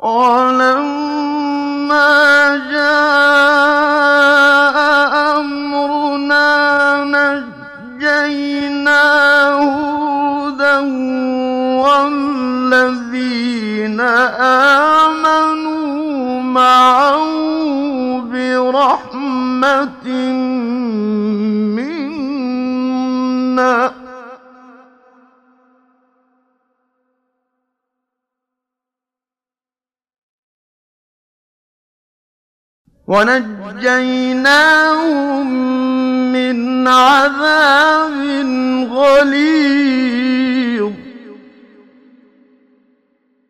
ولما جاء أمرنا نجينا هودا والذين آمنوا معه برحمة منا ونجيناهم من عذاب غليظ.